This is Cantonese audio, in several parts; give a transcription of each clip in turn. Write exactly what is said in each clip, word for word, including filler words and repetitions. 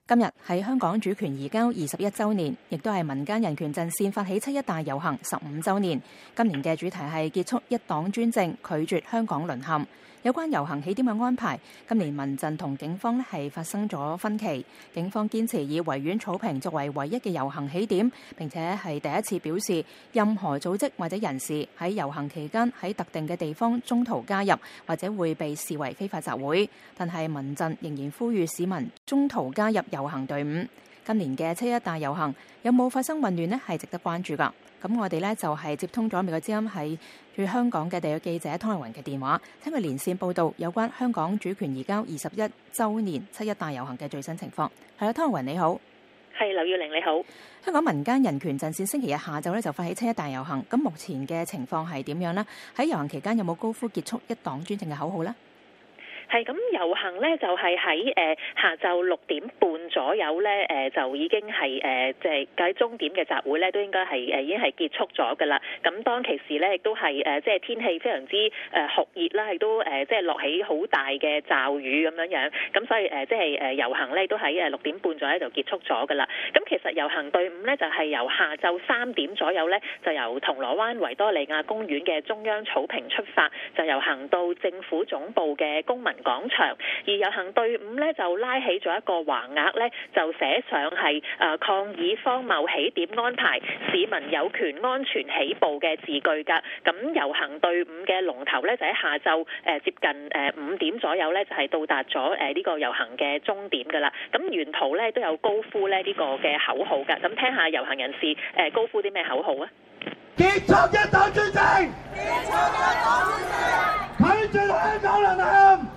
今日係香港主權移交二十一週年，亦都係民間人權陣線發起七一大遊行十五週年。今年嘅主題係結束一黨專政，拒絕香港淪陷。有關遊行起點嘅安排，今年民陣同警方咧係發生咗分歧。警方堅持以維園草坪作為唯一嘅遊行起點，並且係第一次表示，任何組織或者人士喺遊行期間喺特定嘅地方中途加入，或者會被視為非法集會。但係民陣仍然呼籲市民中途加入遊行隊伍。今年嘅七一大遊行有冇發生混亂呢？係值得關注噶。咁我哋呢就係接通咗美國之音喺駐香港嘅地約記者湯慧雲嘅電話，聽佢連線報道有關香港主權移交二十一週年七一大遊行嘅最新情況。係啦，湯慧雲你好。 係，劉耀玲你好。 香港民間人權陣線星期日下晝咧就發起七一大遊行，咁目前嘅情況係點樣呢？喺遊行期間有冇高呼結束一黨專政嘅口號呢？ 係咁遊行咧，就係喺誒下晝六點半左右咧，誒、呃、就已經係誒即係喺終點嘅集會咧，都應該係誒、呃、已經係結束咗㗎啦。咁當其時咧，亦都係誒即係天氣非常之誒酷熱啦，亦都誒即係落起好大嘅驟雨咁樣樣。咁所以誒即係誒遊行咧都喺誒六點半左右就結束咗㗎啦。咁其實遊行隊伍咧就係由下晝三點左右咧，就由銅鑼灣維多利亞公園嘅中央草坪出發，就遊行到政府總部嘅公民廣場，而遊行隊伍咧就拉起咗一個橫額咧，就寫上係誒抗議荒謬起點安排，市民有權安全起步嘅字句㗎。咁遊行隊伍嘅龍頭咧就喺下晝誒接近誒五點左右咧就係到達咗誒呢個遊行嘅終點㗎啦。咁沿途咧都有高呼咧呢個嘅口號㗎。咁聽下遊行人士誒高呼啲咩口號啊？ 結束一黨專政，結束一黨專政，拒絕香港淪陷。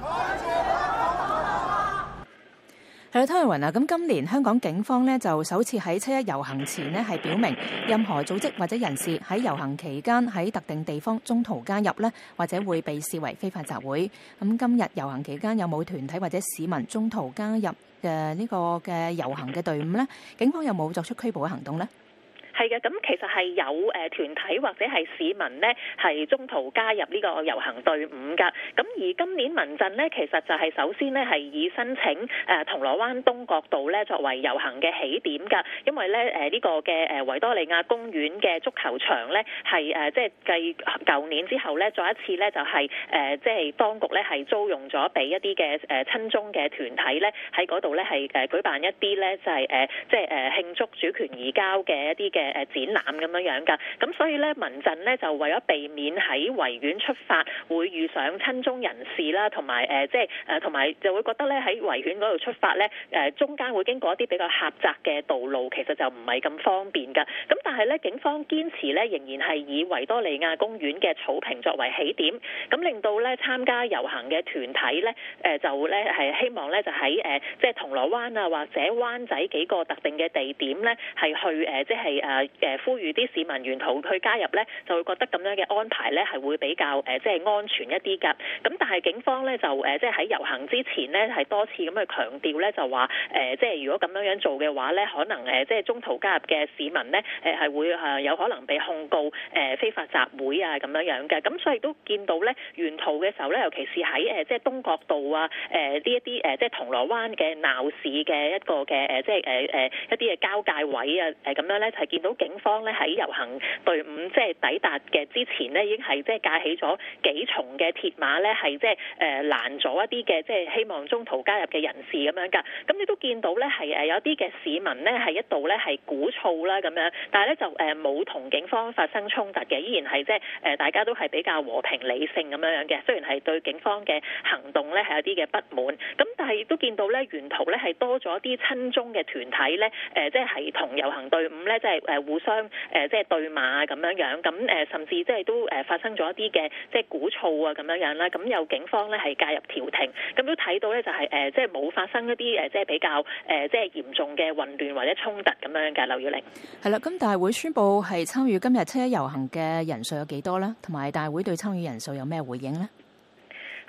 係啦，湯慧雲啊，咁今年香港警方呢就首次喺七一遊行前呢係表明，任何組織或者人士喺遊行期間喺特定地方中途加入呢，或者會被視為非法集會。咁今日遊行期間有冇團體或者市民中途加入嘅呢個嘅遊行嘅隊伍呢？警方有冇作出拘捕嘅行動呢？ 係嘅，咁其實係有誒團體或者係市民呢，係中途加入呢個遊行隊伍㗎。咁而今年民陣呢，其實就係首先呢係以申請誒銅鑼灣東角道呢作為遊行嘅起點㗎。因為呢誒呢個嘅誒維多利亞公園嘅足球場呢，係誒即係繼舊年之後呢，再一次呢就係誒即係當局呢係租用咗俾一啲嘅誒親中嘅團體呢，喺嗰度呢係誒舉辦一啲呢就係誒即係誒慶祝主權移交嘅一啲嘅誒展覽咁樣樣㗎，咁所以咧民陣咧就為咗避免喺維園出發會遇上親中人士啦，同埋誒即係誒同埋就會覺得咧喺維園嗰度出發咧誒中間會經過一啲比較狹窄嘅道路，其實就唔係咁方便㗎。咁但係咧警方堅持咧仍然係以維多利亞公園嘅草坪作為起點，咁令到咧參加遊行嘅團體咧誒就咧係希望咧就喺誒即係銅鑼灣啊或者灣仔幾個特定嘅地點咧係去誒即係誒。誒呼籲啲市民沿途去加入咧，就會覺得咁樣嘅安排咧係會比較誒即係安全一啲㗎。咁但係警方咧就誒即係喺遊行之前咧係多次咁去強調咧就話誒即係如果咁樣樣做嘅話咧，可能誒即係中途加入嘅市民咧誒係會誒有可能被控告誒非法集會啊咁樣樣嘅。咁所以都見到咧沿途嘅時候咧，尤其是喺誒即係東角道啊誒呢一啲誒即係銅鑼灣嘅鬧市嘅一個嘅誒即係誒誒一啲嘅交界位啊誒咁樣咧係見到警方咧喺遊行隊伍即係抵達嘅之前呢，已經係即係架起咗幾重嘅鐵馬咧，係即係誒攔咗一啲嘅即係希望中途加入嘅人士咁樣㗎。咁你都見到咧係誒有啲嘅市民呢，係一度咧係鼓噪啦咁樣，但係咧就誒冇同警方發生衝突嘅，依然係即係誒大家都係比較和平理性咁樣樣嘅。雖然係對警方嘅行動咧係有啲嘅不滿，咁但係亦都見到咧沿途咧係多咗一啲親中嘅團體咧誒，即係係同遊行隊伍咧即係誒互相誒即係對罵咁樣樣，咁誒甚至即係都誒發生咗一啲嘅即係鼓噪啊咁樣樣啦，咁有警方咧係介入調停，咁都睇到咧就係誒即係冇發生一啲誒即係比較誒即係嚴重嘅混亂或者衝突咁樣嘅。劉耀玲係啦，咁大會宣佈係參與今日七一遊行嘅人數有幾多咧？同埋大會對參與人數有咩回應咧？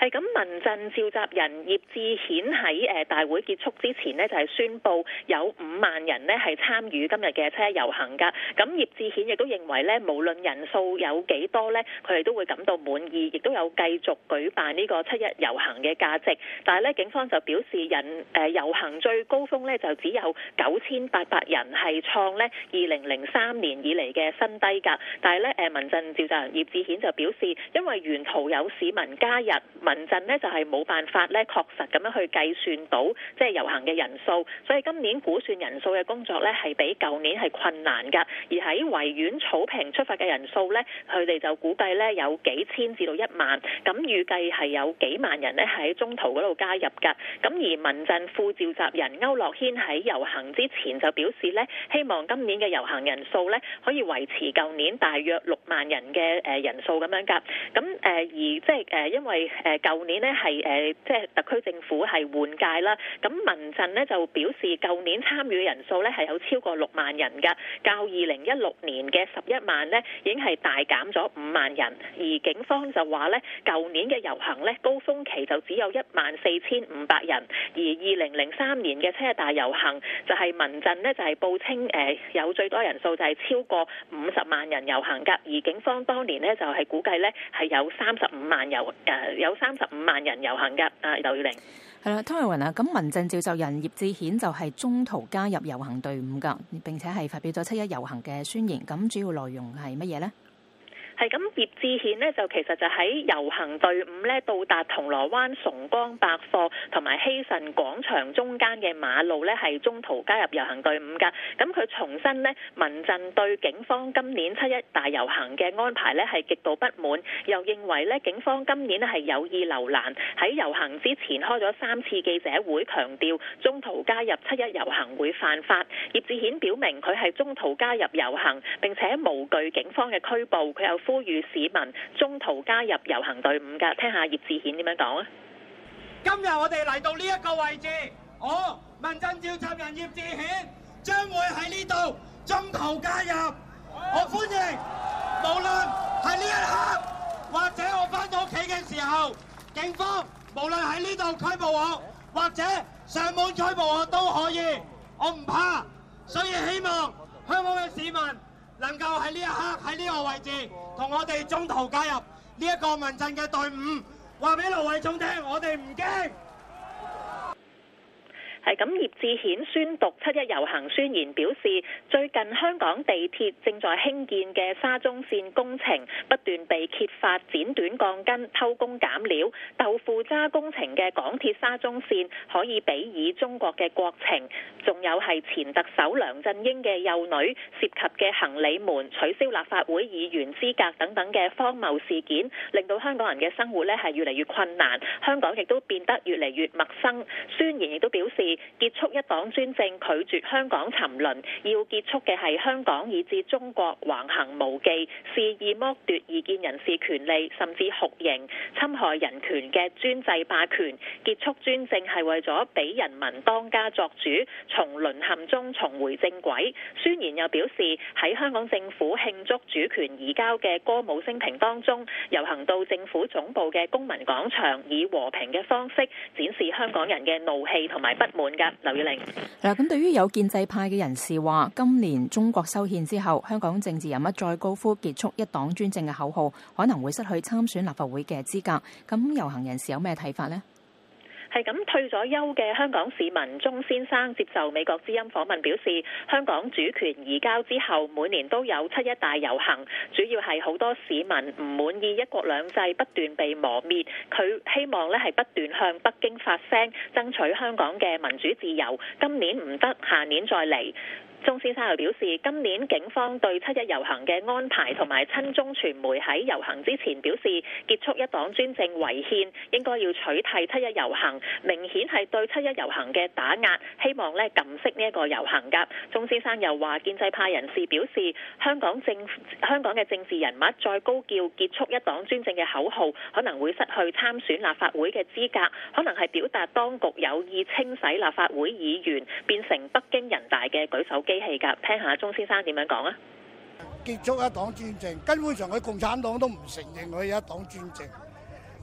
係咁，民陣召集人葉志顯喺誒大會結束之前呢，就係宣布有五萬人呢係參與今日嘅七一遊行㗎。咁葉志顯亦都認為呢，無論人數有幾多呢，佢哋都會感到滿意，亦都有繼續舉辦呢個七一遊行嘅價值。但係呢，警方就表示人誒遊行最高峰呢，就只有九千八百人，係創呢二零零三年以嚟嘅新低㗎。但係呢，誒民陣召集人葉志顯就表示，因為沿途有市民加入，民陣呢就係冇辦法咧確實咁樣去計算到即係遊行嘅人數，所以今年估算人數嘅工作咧係比舊年係困難㗎。而喺維園草坪出發嘅人數咧，佢哋就估計咧有幾千至到一萬，咁預計係有幾萬人咧喺中途嗰度加入㗎。咁而民陣副召集人區諾軒喺遊行之前就表示咧，希望今年嘅遊行人數咧可以維持舊年大約六萬人嘅誒人數咁樣㗎。咁誒而即係誒因為誒舊年呢係誒即係特區政府係換屆啦，咁民陣呢就表示舊年參與嘅人數呢係有超過六萬人㗎，較二零一六年嘅十一萬呢已經係大減咗五萬人。而警方就話呢，舊年嘅遊行呢高峰期就只有一萬四千五百人，而二零零三年嘅七一大遊行就係民陣呢就係報稱誒有最多人數就係超過五十萬人遊行㗎，而警方當年呢就係估計呢係有三十五萬遊誒有三十五萬人遊行㗎。啊，劉耀玲係啦，湯慧雲啊，咁民陣召集人葉志顯就係中途加入遊行隊伍㗎，並且係發表咗七一遊行嘅宣言。咁主要內容係乜嘢呢？ 係咁，葉志顯呢就其實就喺遊行隊伍呢到達銅鑼灣崇光百貨同埋希慎廣場中間嘅馬路呢係中途加入遊行隊伍㗎。咁佢重申呢，民陣對警方今年七一大遊行嘅安排呢係極度不滿，又認為呢警方今年呢係有意留難，喺遊行之前開咗三次記者會，強調中途加入七一遊行會犯法。葉志顯表明佢係中途加入遊行，並且無懼警方嘅拘捕，佢又呼籲市民中途加入遊行隊伍㗎。聽下葉志顯點樣講啊！ 今日我哋嚟到呢一個位置，我民陣召集人葉志顯將會喺呢度中途加入。我歡迎，無論係呢一刻或者我翻到屋企嘅時候，警方無論喺呢度拘捕我，或者上門拘捕我都可以，我唔怕。所以希望香港嘅市民能夠喺呢一刻喺呢個位置同我哋中途加入呢一個民陣嘅隊伍，話俾盧偉聰聽，我哋唔驚。 係咁，葉志顯宣讀七一遊行宣言，表示最近香港地鐵正在興建嘅沙中線工程不斷被揭發剪短鋼筋、偷工減料、豆腐渣工程嘅港鐵沙中線可以比擬中國嘅國情，仲有係前特首梁振英嘅幼女涉及嘅行李門、取消立法會議員資格等等嘅荒謬事件，令到香港人嘅生活呢係越嚟越困難，香港亦都變得越嚟越陌生。宣言亦都表示，結束一黨專政，拒絕香港沉淪，要結束嘅係香港以至中國橫行無忌、肆意剝奪異見人士權利，甚至酷刑、侵害人權嘅專制霸權。結束專政係為咗俾人民當家作主，從淪陷中重回正軌。宣言又表示，喺香港政府慶祝主權移交嘅歌舞升平當中，遊行到政府總部嘅公民廣場，以和平嘅方式展示香港人嘅怒氣同埋不滿。劉耀玲嗱，咁對於有建制派嘅人士話，今年中國修憲之後，香港政治人物再高呼結束一黨專政嘅口號，可能會失去參選立法會嘅資格。咁遊行人士有咩睇法呢？ 係咁，退咗休嘅香港市民鐘先生接受美國之音訪問表示，香港主權移交之後，每年都有七一大遊行，主要係好多市民唔滿意一國兩制不斷被磨滅，佢希望咧係不斷向北京發聲，爭取香港嘅民主自由。今年唔得，下年再嚟。鐘先生又表示，今年警方對七一遊行嘅安排同埋親中傳媒喺遊行之前表示結束一黨專政違憲，應該要取締七一遊行，明顯係對七一遊行嘅打壓，希望咧撳熄呢一個遊行㗎。鐘先生又話，建制派人士表示，香港政香港嘅政治人物再高叫結束一黨專政嘅口號，可能會失去參選立法會嘅資格，可能係表達當局有意清洗立法會議員，變成北京人大嘅舉手機器㗎。聽下鐘先生點樣講啊！ 結束一黨專政，根本上佢共產黨都唔承認佢有一黨專政。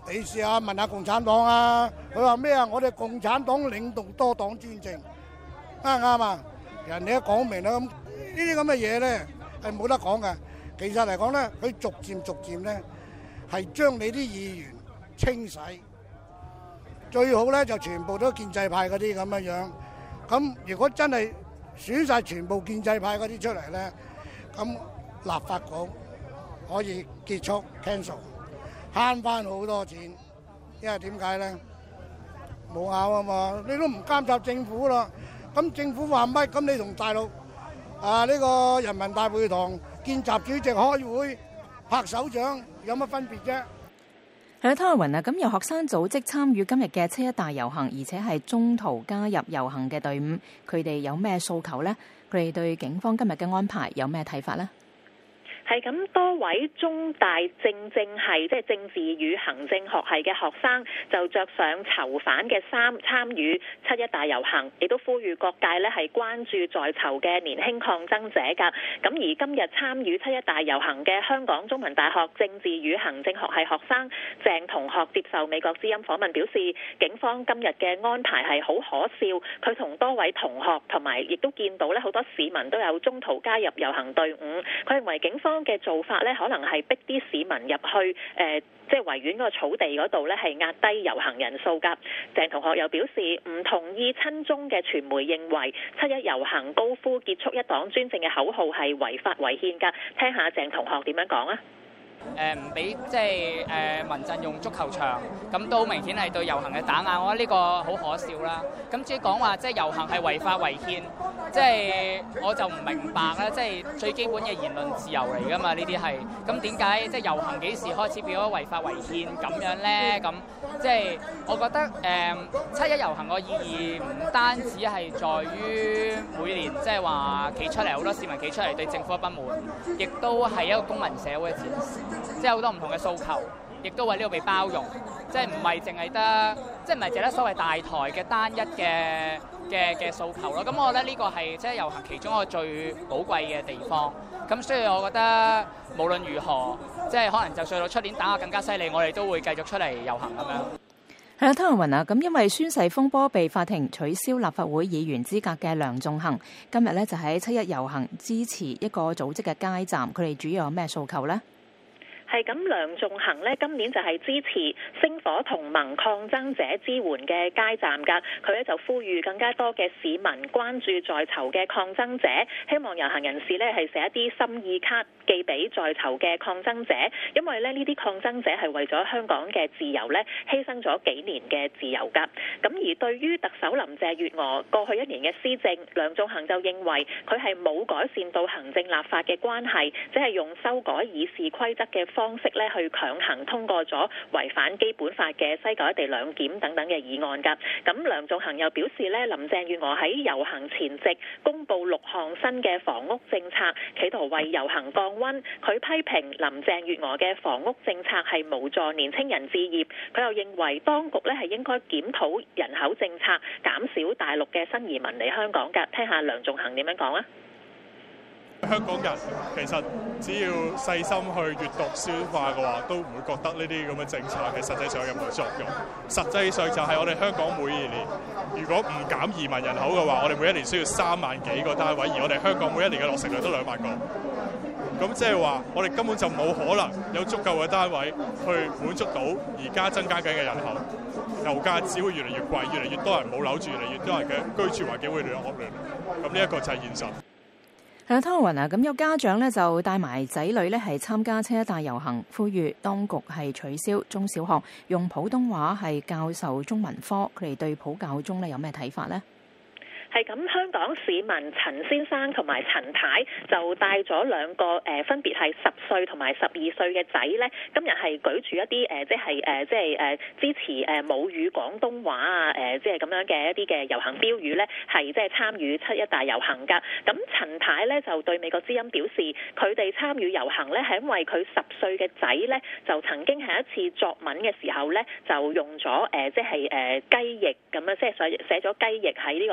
你試下問下共產黨啊，佢話咩啊？我哋共產黨領導多黨專政，啱唔啱啊？人哋都講明啦，咁呢啲咁嘅嘢咧係冇得講嘅。其實嚟講咧，佢逐漸逐漸咧係將你啲議員清洗，最好咧就全部都建制派嗰啲咁樣樣。咁如果真係選晒全部建制派嗰啲出嚟咧，咁立法局可以結束 cancel。慳翻好多錢，因為點解咧？冇拗啊嘛，你都唔監察政府啦。咁政府話乜？咁你同大陸啊呢個人民大會堂見習主席開會拍手掌，有乜分別啫？ 係啦，湯慧雲啊，咁有學生組織參與今日嘅七一大遊行，而且係中途加入遊行嘅隊伍，佢哋有咩訴求呢？佢哋對警方今日嘅安排有咩睇法呢？ 係咁，多位中大政政系即係政治與行政學系嘅學生就着上囚犯嘅衫參與七一大遊行，亦都呼籲各界呢係關注在囚嘅年輕抗爭者㗎。咁而今日參與七一大遊行嘅香港中文大學政治與行政學系學生鄭同學接受美國之音訪問表示，警方今日嘅安排係好可笑。佢同多位同學同埋亦都見到呢好多市民都有中途加入遊行隊伍。佢認為警方嘅做法咧，可能係逼啲市民入去，誒、呃，即係維園嗰個草地嗰度咧，係壓低遊行人數㗎。鄭同學又表示唔同意親中嘅傳媒認為七一遊行高呼結束一黨專政嘅口號係違法違憲㗎。聽下鄭同學點樣講啊？ 誒唔俾即係誒民陣用足球場，咁都明顯係對遊行嘅打壓，我覺得呢個好可笑啦。咁至於講話即係遊行係違法違憲，即係我就唔明白啦。即係最基本嘅言論自由嚟㗎嘛，呢啲係。咁點解即係遊行幾時開始變咗違法違憲咁樣咧？咁即係我覺得誒七一遊行個意義唔單止係在於每年即係話企出嚟，好多市民企出嚟對政府嘅不滿，亦都係一個公民社會嘅展示。即係好多唔同嘅訴求，亦都為呢度被包容，即係唔係淨係得，即係唔係淨係得所謂大台嘅單一嘅嘅嘅訴求咯。咁我覺得呢個係即係遊行其中一個最寶貴嘅地方。咁所以我覺得無論如何，即係可能就算到出年打壓更加犀利，我哋都會繼續出嚟遊行咁樣。 係啦，湯慧雲啊，咁因為宣誓風波被法庭取消立法會議員資格嘅梁頌恆，今日咧就喺七一遊行支持一個組織嘅街站，佢哋主要有咩訴求呢？ 係咁，梁頌恆呢今年就係支持星火同盟抗爭者支援嘅街站㗎。佢咧就呼籲更加多嘅市民關注在囚嘅抗爭者，希望遊行人士呢係寫一啲心意卡寄俾在囚嘅抗爭者，因為咧呢啲抗爭者係為咗香港嘅自由呢犧牲咗幾年嘅自由㗎。咁而對於特首林鄭月娥過去一年嘅施政，梁頌恆就認為佢係冇改善到行政立法嘅關係，只係用修改議事規則嘅方式咧去強行通過咗違反基本法嘅西九一地兩檢等等嘅議案㗎。咁梁頌恆又表示咧，林鄭月娥喺遊行前夕公布六項新嘅房屋政策，企圖為遊行降溫。佢批評林鄭月娥嘅房屋政策係無助年青人置業。佢又認為當局咧係應該檢討人口政策，減少大陸嘅新移民嚟香港㗎。聽下梁頌恆點樣講啊？ 香港人其實只要細心去閱讀消化嘅話，都唔會覺得呢啲咁嘅政策嘅實際上有任何作用。實際上就係我哋香港每年，如果唔減移民人口嘅話，我哋每一年需要三萬幾個單位，而我哋香港每一年嘅落成率都兩萬個。咁即係話，我哋根本就冇可能有足夠嘅單位去滿足到而家增加緊嘅人口。樓價只會越嚟越貴，越嚟越多人冇樓住，越嚟越多人嘅居住環境會越嚟越惡劣。咁呢一個就係現實。 係啦，湯慧雲啊，咁有家長咧就帶埋仔女咧係參加七一大遊行，呼籲當局係取消中小學用普通話係教授中文科，佢哋對普教中咧有咩睇法呢？ 係咁，香港市民陳先生同埋陳太就帶咗兩個誒、呃，分別係十歲同埋十二歲嘅仔咧，今日係舉住一啲誒、呃，即係誒、呃，即係誒、呃、支持誒母語廣東話啊，誒、呃，即係咁樣嘅一啲嘅遊行標語咧，係即係參與七一大遊行㗎。咁陳太咧就對美國之音表示，佢哋參與遊行咧係因為佢十歲嘅仔咧就曾經喺一次作文嘅時候咧就用咗誒、呃，即係誒、呃、雞翼咁樣，即係寫寫咗雞翼喺呢個作文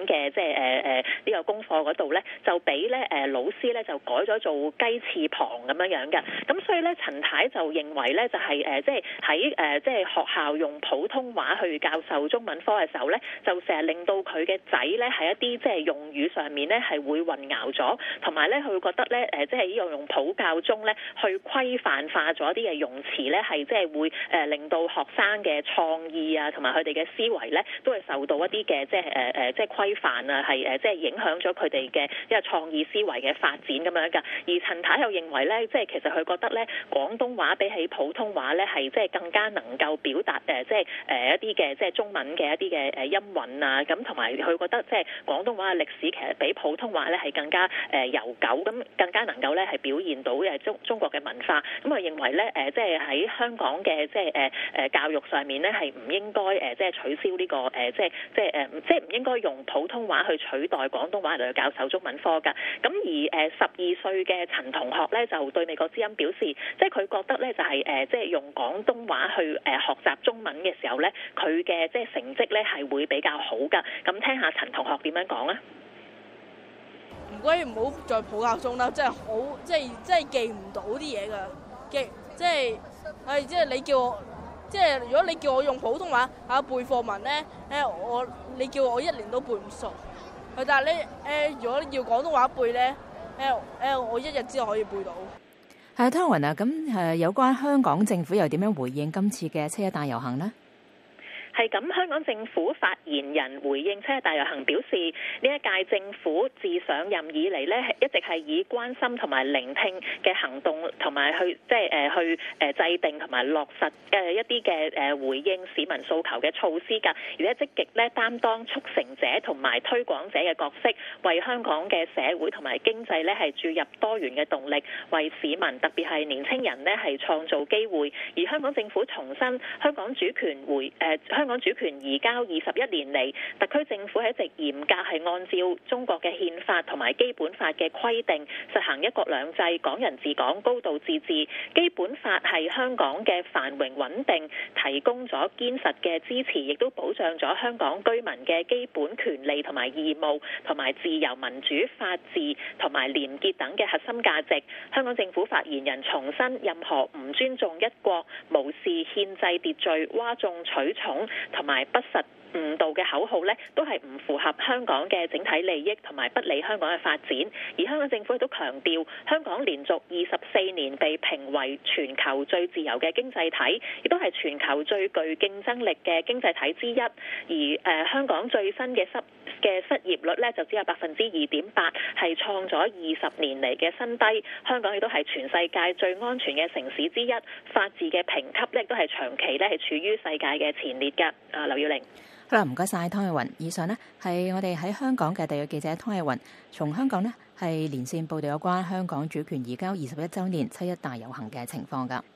嘅即係誒誒呢個功課嗰度咧，就俾咧誒老師咧就改咗做雞翅旁咁樣樣嘅。咁所以咧，陳太就認為咧就係誒即係喺誒即係學校用普通話去教授中文科嘅時候咧，就成日令到佢嘅仔咧喺一啲即係用語上面咧係會混淆咗，同埋咧佢會覺得咧誒即係呢個用普教中咧去規範化咗一啲嘅用詞咧，係即係會誒令到學生嘅創意啊，同埋佢哋嘅思維咧都係受到一啲嘅即係誒誒即係規範啊，係誒即係影響咗佢哋嘅一個創意思維嘅發展咁樣㗎。而陳太又認為咧，即係其實佢覺得咧廣東話比起普通話咧係即係更加能夠表達誒即係誒一啲嘅即係中文嘅一啲嘅誒音韻啊，咁同埋佢覺得即係廣東話嘅歷史其實比普通話咧係更加誒悠久，咁更加能夠咧係表現到誒中中國嘅文化。咁佢認為咧誒即係喺香港嘅即係誒誒教育上面咧係唔應該誒即係取消呢個誒即係即係誒即係唔應該用普通話去取代廣東話嚟去教授中文科㗎。咁而誒十二歲嘅陳同學咧就對美國之音表示，即係佢覺得咧就係誒即係用廣東話去誒學習中文嘅時候咧，佢嘅即係成績咧係會比較好㗎。咁聽下陳同學點樣講啊？ 唔該，唔好再普教中啦，即係好，即係即係記唔到啲嘢㗎，記即係係即係你叫我，即係如果你叫我用普通話嚇背課文咧，誒我你叫我一年都背唔熟，但係你誒如果你要廣東話背咧，誒誒我一日之後可以背到。 係湯雲啊，咁誒有關香港政府又點樣回應今次嘅七一大遊行呢？ 係咁，香港政府發言人回應七一大遊行表示，呢一屆政府自上任以嚟呢，一直係以關心同埋聆聽嘅行動，同埋去即係誒去誒制定同埋落實嘅一啲嘅誒回應市民訴求嘅措施㗎，而且積極咧擔當促成者同埋推廣者嘅角色，為香港嘅社會同埋經濟咧係注入多元嘅動力，為市民特別係年青人呢係創造機會。而香港政府重申香港主權回誒、呃、香港主權移交二十一年嚟，特區政府係一直嚴格係按照中國嘅憲法同埋基本法嘅規定，實行一國兩制、港人治港、高度自治。基本法係香港嘅繁榮穩定提供咗堅實嘅支持，亦都保障咗香港居民嘅基本權利同埋義務，同埋自由、民主、法治同埋廉潔等嘅核心價值。香港政府發言人重申，任何唔尊重一國、無視憲制秩序、嘩眾取寵同埋不實誤導嘅口號咧，都係唔符合香港嘅整體利益同埋不利香港嘅發展。而香港政府亦都強調，香港連續二十四年被評為全球最自由嘅經濟體，亦都係全球最具競爭力嘅經濟體之一。而誒香港最新嘅失嘅失業率咧就只有百分之二點八，係創咗二十年嚟嘅新低。香港亦都係全世界最安全嘅城市之一，法治嘅評級咧都係長期咧係處於世界嘅前列㗎。啊，劉耀玲。 好啦，唔該晒湯藝雲。以上呢係我哋喺香港嘅特約記者湯藝雲，從香港呢係連線報道有關香港主權移交二十一週年七一大遊行嘅情況㗎。